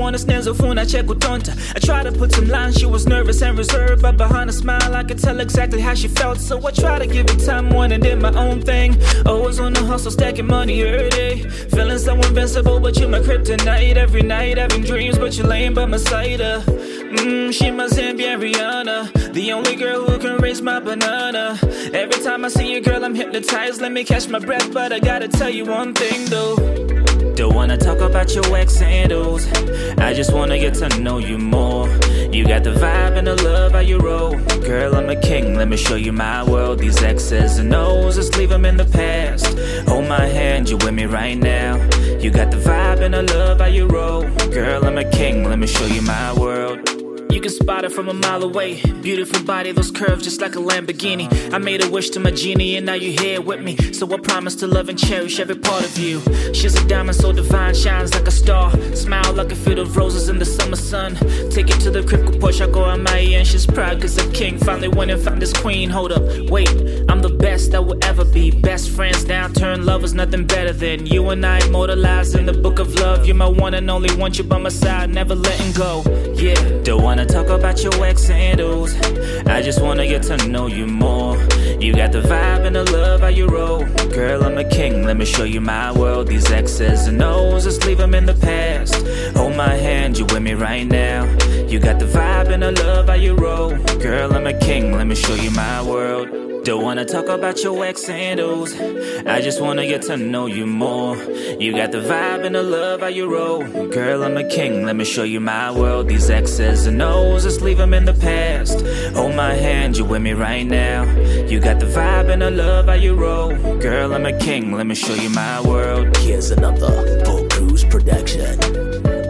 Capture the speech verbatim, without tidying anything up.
wanna stanza phone, I check utonta. I tried to put some lines, she was nervous and reserved, but behind a smile I could tell exactly how she felt. So I tried to give it time, one and did my own thing. Always on the hustle, stacking money every day. Feeling so invincible, but you're my kryptonite. Every night having dreams, but you're laying by my side. uh. Mmm, she my Zambian Rihanna, the only girl who can raise my banana. Every time I see you, girl, I'm hypnotized. Let me catch my breath, but I gotta tell you one thing though. Don't wanna talk about your wax sandals, I just wanna get to know you more. You got the vibe and the love, how you roll. Girl, I'm a king, let me show you my world. These X's and O's, just leave them in the past. Hold my hand, you with me right now. You got the vibe and the love, how you roll. Girl, I'm a king, let me show you my world. You can spot it from a mile away. Beautiful body, those curves just like a Lamborghini. I made a wish to my genie and now you're here with me. So I promise to love and cherish every part of you. She's a diamond so divine, shines like a star. Smile like a field of roses in the summer sun. Take it to the crib, push, I go on my end. She's proud cause a king finally went and found his queen. Hold up, wait, I'm the best that will ever be. Best friends now turn lovers, nothing better than you and I immortalized in the book of love. You're my one and only, want you by my side, never letting go. Yeah, don't wanna talk about your wax sandals, I just wanna get to know you more. You got the vibe and the love, how you roll. Girl, I'm a king, let me show you my world. These X's and O's, just leave them in the past. Hold my hand, you with me right now. You got the vibe and the love, how you roll. Girl, I'm a king, let me show you my world. Don't wanna talk about your wax sandals, I just wanna get to know you more. You got the vibe and the love, how you roll. Girl, I'm a king, let me show you my world. These X's and O's, just leave them in the past. Hold my hand, you with me right now. You got the vibe and the love, how you roll. Girl, I'm a king, let me show you my world. Here's another Full Cruise production.